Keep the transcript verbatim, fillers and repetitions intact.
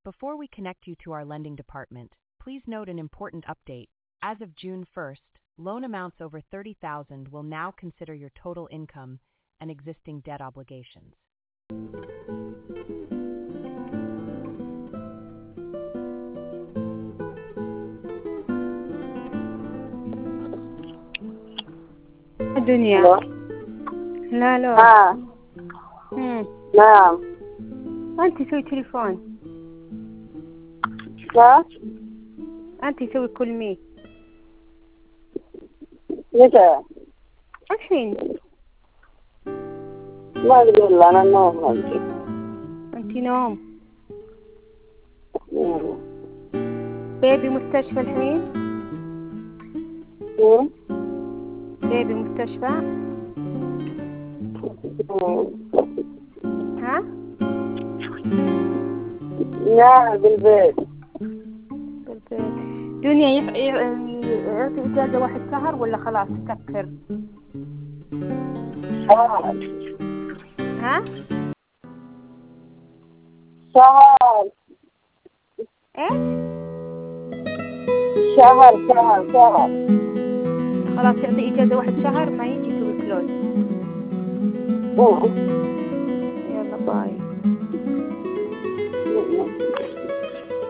Before we connect you to our lending department, please note an important update. As of June first, loan amounts over thirty thousand will now consider your total income and existing debt obligations. الدنيا. الو. لا لا. اه امم نعم. انت سوي تليفون. لا انت سوي كل مي متى؟ الحين. ما ادري والله انا نوم ما ادري. انت نوم. مم. بيبي مستشفى الحين. مم. بيبي مستشفى. مم. ها لا بالبيت. بالبيت. دنيا يف- ي- يعطي اجازه واحد شهر ولا خلاص تكفر؟ شهر ها شهر ايش؟ شهر شهر شهر. خلاص يعطي اجازه واحد شهر ما يجي يسوي كلوز. مم.